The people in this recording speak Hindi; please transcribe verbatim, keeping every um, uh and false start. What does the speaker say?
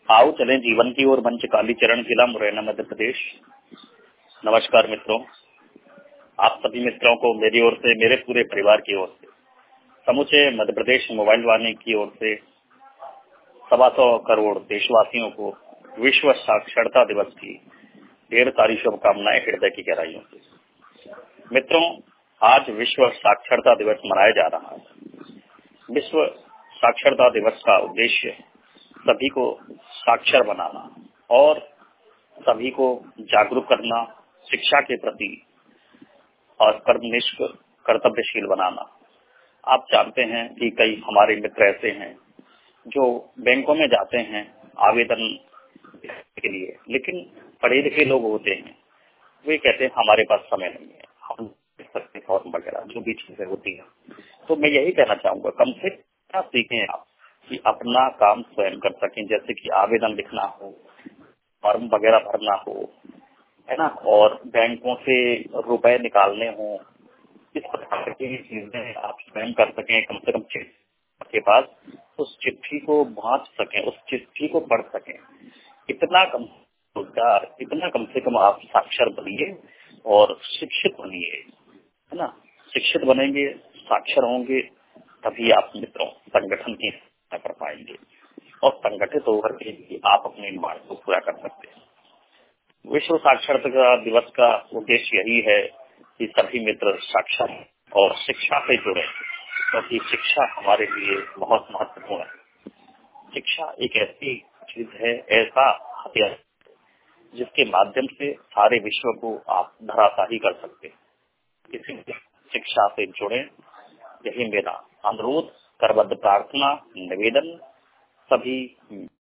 आओ चलें जीवन की ओर। मंच कालीचरण, जिला मुरैना, मध्य प्रदेश। नमस्कार मित्रों, आप सभी मित्रों को मेरी ओर से, मेरे पूरे परिवार की ओर से, समूचे मध्य प्रदेश मोबाइल वाणी की ओर से सवा सौ करोड़ देशवासियों को विश्व साक्षरता दिवस की ढेर सारी शुभकामनाएं हृदय की गहराइयों से। मित्रों, आज विश्व साक्षरता दिवस मनाया जा रहा है। विश्व साक्षरता दिवस का उद्देश्य सभी को साक्षर बनाना और सभी को जागरूक करना, शिक्षा के प्रति और कर्मनिष्ठ कर्तव्यशील बनाना। आप जानते हैं कि कई हमारे मित्र ऐसे हैं जो बैंकों में जाते हैं आवेदन के लिए, लेकिन पढ़े लिखे लोग होते हैं, वे कहते हैं हमारे पास समय नहीं है, हम लिख सकते फॉर्म वगैरह जो भी चीजें होती हैं। तो मैं यही कहना चाहूंगा, कम से क्या सीखें आप कि अपना काम स्वयं कर सकें, जैसे कि आवेदन लिखना हो, फॉर्म वगैरह भरना हो, है ना, और बैंकों से रुपए निकालने हो, इस प्रकार की चीजें आप स्वयं कर सकें। कम से कम चिट्ठी के पास उस चिट्ठी को बांट सकें, उस चिट्ठी को पढ़ सकें। इतना कम रोजगार, इतना कम से कम आप साक्षर बनिए और शिक्षित बनिए, है ना। शिक्षित बनेंगे, साक्षर होंगे, तभी आप मित्रों संगठन की रचना कर पाएंगे और संगठित होकर के आप अपने मांग को पूरा कर सकते हैं। विश्व साक्षरता दिवस का उद्देश्य यही है कि सभी मित्र साक्षर और शिक्षा से जुड़े, क्योंकि तो शिक्षा हमारे लिए बहुत महत्वपूर्ण है। शिक्षा एक ऐसी चीज है, ऐसा हथियार जिसके माध्यम से सारे विश्व को आप धराशायी कर सकते हैं। किसी शिक्षा से जुड़े, यही मेरा अनुरोध, करबद्ध प्रार्थना, निवेदन सभी